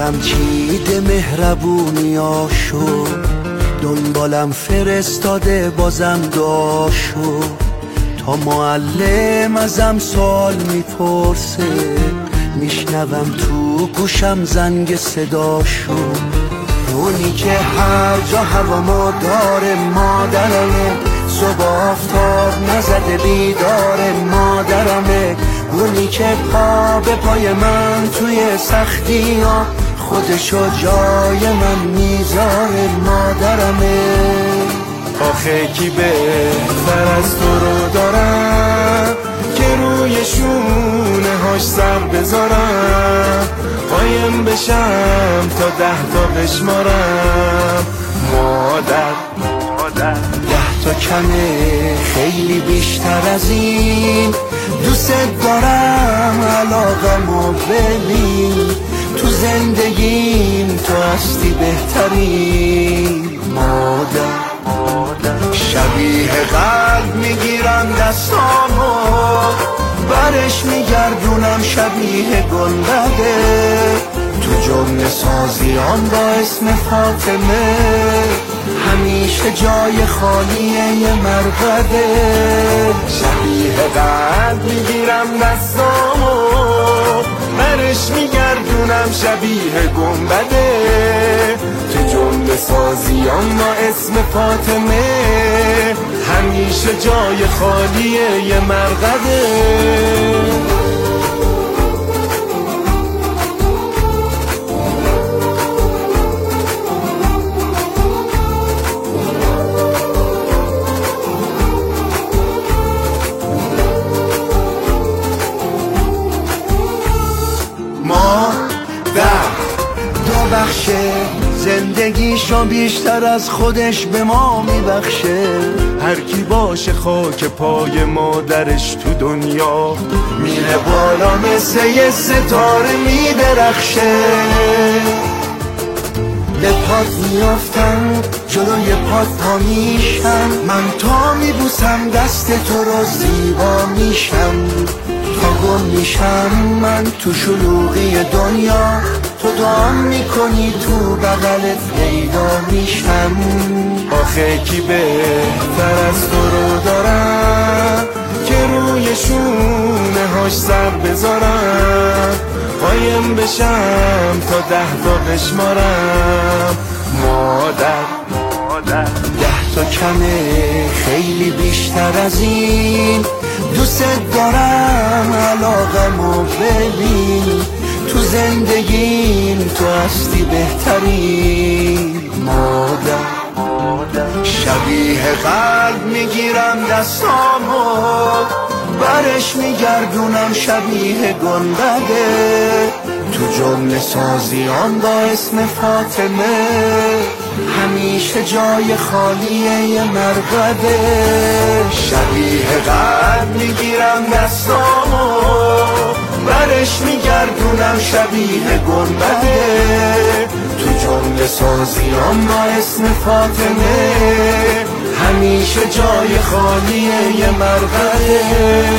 غم چیده مهربونیاشو، دنبالم فرستاده بازم داشو. تا معلم ازم سوال میپرسه، میشنوم تو گوشم زنگ صداشو. اونی که هر جا هوا ما داره مادرمه، صبح آفتاب نزده بیداره مادرمه. اونی که پا به پای من توی سختی ها خودشو جای من میذاره مادرمه. آخه کی بهتر از تو رو دارم که روی شونه هاش سر بذارم، قایم بشم تا 10 تا بشمارم. مادر 10 تا کمه خیلی بیشتر از این، دوست دارم علاقمو ببین. تو زندگیم تو هستی بهترین مادر. شبیه قلب میگیرم دستامو، برش میگردونم شبیه گنبده. تو جمله سازیان با اسم فاطمه، همیشه جای خالیه یه مرقده. شبیه قلب میگیرم دستامو، برش میگردونم شبیه گنبده. تو جمله سازیان با اسم فاطمه، همیشه جای خالیه یه مرقده. دو بخشه زندگیشو بیشتر از خودش به ما میبخشه. هر کی باشه خاک پای مادرش تو دنیا، میره بالا مثل یه ستاره میدرخشه. به پات میافتم جلوی پات پا میشم، من تا میبوسم دست تو رو زیبا میشم. تا گم میشم من تو شلوغی دنیا، تو دعا میکنی تو بغلت پیدا میشم. آخه کی بهتر از تو رو دارم که روی شونه هاش سر بذارم، قایم بشم تا 10 تا بشمارم. مادر 10 تا کمه خیلی بیشتر از این، دوست دارم علاقمو ببین. تو زندگیم تو هستی بهترین مادر. شبیه قلب میگیرم دستامو، برش میگردونم شبیه گنبده. تو جمله سازیان با اسم فاطمه، همیشه جای خالیه یه مرقده. شبیه قلب میگیرم دستامو، برش میگردونم شبیه گنبده. تو جمله سازیان با اسم فاطمه، همیشه جای خالیه یه مرقده.